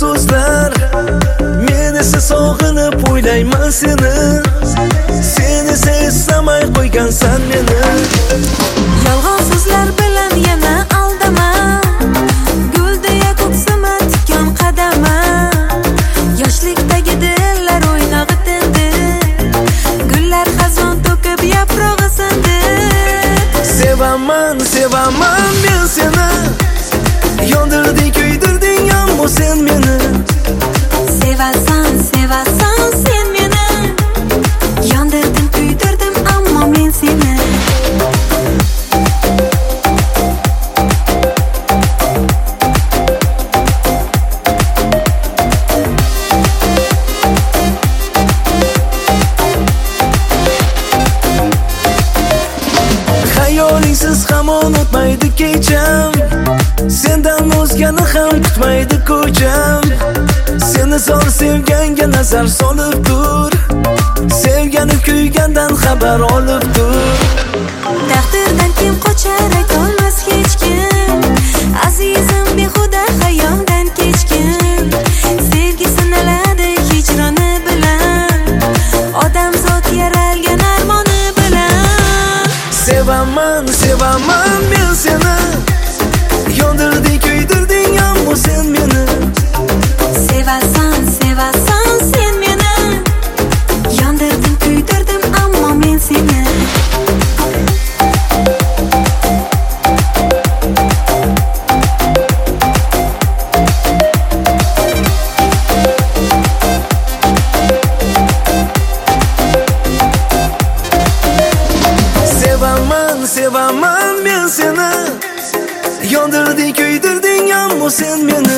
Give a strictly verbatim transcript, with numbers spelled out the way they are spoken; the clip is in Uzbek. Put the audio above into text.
so'zlar, men esa sog'inib o'ylayman seni. Sen esa eslamay qo'ygansan meni. Yolg'on so'zlar bilan yana aldama, guldeya ko'ksima tikkan qadama. Yoshlikdagi dillar o'ynog'i tindi, gullar xazon to'kib yaprog'i sindi. Sevaman, sevaman men seni, yondirding, kuydirding ammo sen meni. Sevasan, sevasan sen meni, yondirdim, kuydirdim ammo men seni. Xayolingsiz hamon o'tmaydi kecham, sendan o'zgani ham kutmaydi ko'cham. Seni zor sevganga nazar solib tur, sevgani kuygandan xabar olib tur. Taqdirdan kim qochar aytolmas hech kim, azizim behuda xayoldan kechkim. Sevgi sinaladi hijroni bilan, odamzod yaralgan armoni bilan. Sevaman, sevaman men seni, yondirding, kuydirding ammo sen meni. Sevasan, sevasan sen meni, yondirdim, kuydirdim ammo men seni. Sevaman, sevaman men seni, yondirding, kuydirding ammo sen meni.